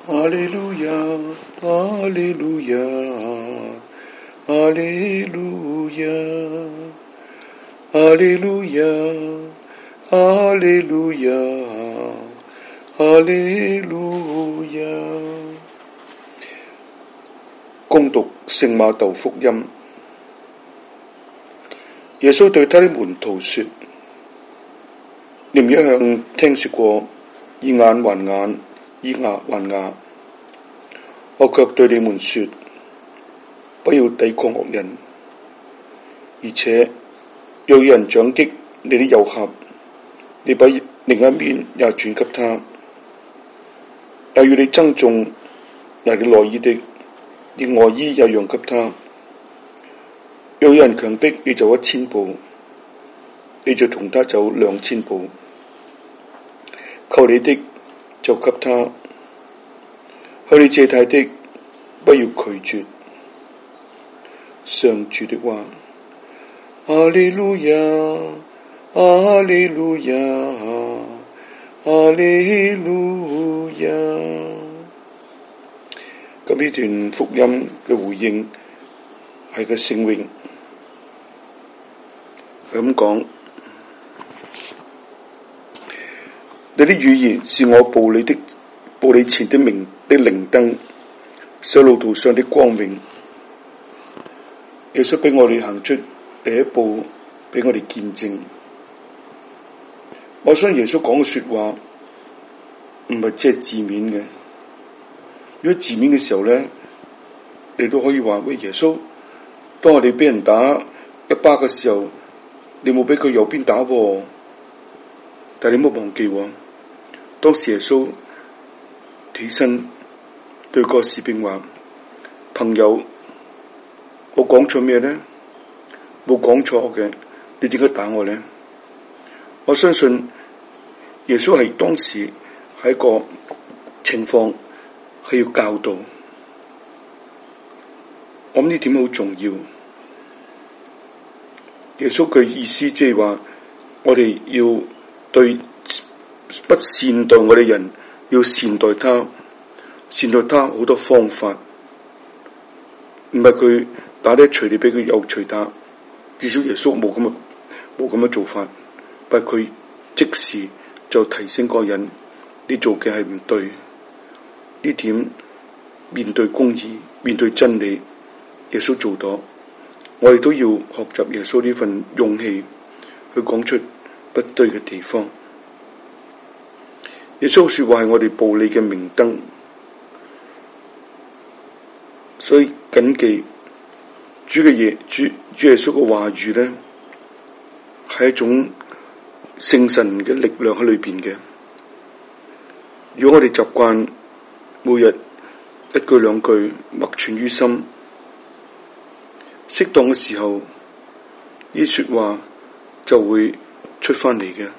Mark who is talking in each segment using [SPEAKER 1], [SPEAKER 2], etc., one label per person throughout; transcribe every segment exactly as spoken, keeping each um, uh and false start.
[SPEAKER 1] 哈利路亞，哈利路亞，哈利路亞，哈利路亞，哈利路亞，哈利路亞。恭讀聖馬竇福音。耶穌對他的門徒說：你們一向聽說過以眼還眼，以牙還牙，我卻對你們說，不要抵抗惡人。而且若有人掌擊你的右頰，你把另一面也轉給他；又與你爭訟拿你內衣的，你外衣也讓給他。若有人強迫你走一千步，你就同他走兩千步。求你的就給他，向你借貸的不要拒絕。上主的話。哈利路亞，哈利路亞，哈利路亞。咁呢段福音嘅回應係個聖詠咁講：你的語言是我步你的步你前的明的靈燈，是路途上的光明。耶穌俾我哋行出第一步，俾我哋見證。我相信耶穌講嘅說話唔係即係字面嘅。如果字面嘅時候咧，你都可以話：喂，耶穌，當我哋俾人打一巴嘅時候，你冇俾佢右邊打喎。但係你冇忘記喎，當時耶穌起身對個士兵話：朋友，我講錯咩咧？冇講錯嘅，你點解打我咧？我相信耶穌係當時喺一個情況係要教導，我諗呢點好重要。耶穌嘅意思即係話，我哋要對不善待我哋人，要善待他，善待他好多方法，唔係佢打得一錘，你俾佢又錘打。至少耶穌冇咁嘅冇咁嘅做法，但係佢即時就提醒個人，你做嘅係唔對。呢點面對公義、面對真理，耶穌做到。我哋都要學習耶穌呢份勇氣，去講出不對嘅地方。耶穌說話係我哋步履嘅明燈，所以謹記主嘅嘢，主主耶穌嘅話語咧，係一種聖神嘅力量喺裏邊嘅。如果我哋習慣每日一句兩句默存於心，適當嘅時候，呢說話就會出翻嚟嘅。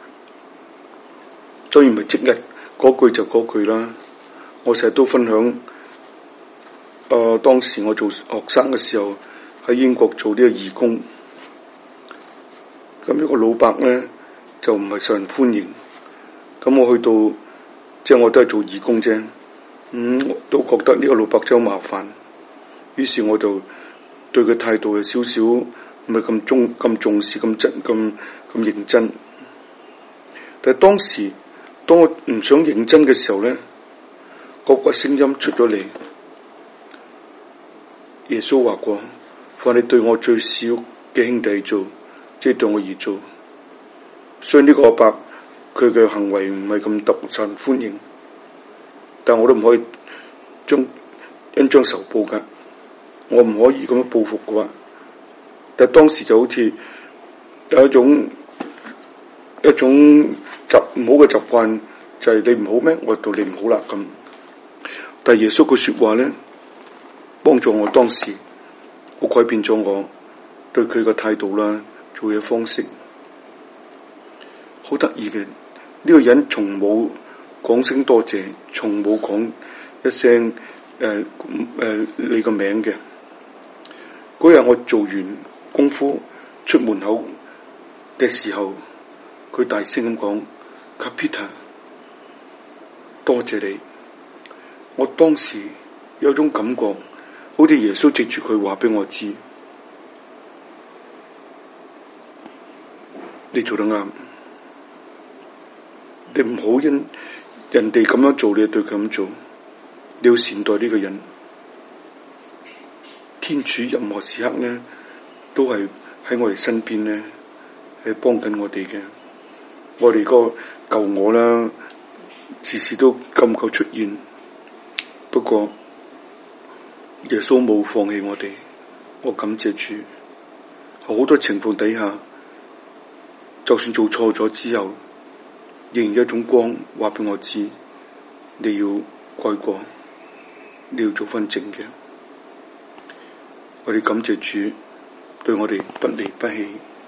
[SPEAKER 1] 當然唔係即日嗰句就嗰句啦。我成日都分享，誒、呃，當時我做學生嘅時候喺英國做呢個義工，咁一個老伯咧就唔係受人歡迎。咁我去到，即係我都係做義工啫，咁、嗯、都覺得呢個老伯真係好麻煩。於是我就對佢態度有少少唔係咁重咁重視咁真咁咁認真。但係當時當我唔想認真嘅時候咧，嗰個聲音出咗嚟。耶穌話過：凡你對我最小嘅兄弟做，即係對我而做。所以呢個阿伯佢嘅行為唔係咁特受人歡迎，但我都唔可以將恩將仇報噶。我唔可以咁樣報復嘅話，但係當時就好似有一種一種習唔好嘅習慣，就係、是、你唔好咩？我對你唔好啦咁。但係耶穌嘅說話咧，幫助我當時，我改變咗我對佢嘅態度啦，做嘢方式，好得意嘅。呢、這個人從冇講聲多謝，從冇講一聲誒誒你個名嘅。嗰日我做完功夫出門口嘅時候，佢大聲咁講：Capita，多謝你。 我當時有種感覺，好似耶穌藉住佢話畀我知，你做得啱，你唔好因人哋咁樣做，你就對佢咁做，你要善待呢個人。天主任何時刻呢，都係喺我哋身邊呢，係幫緊我哋嘅。我哋個舊我啦，時時都夠唔夠出現。不過耶穌冇放棄我哋，我感謝主。好多情況底下，就算做錯咗之後，仍然有一種光話畀我知，你要改過，你要做翻正嘅。我哋感謝主對我哋不離不棄。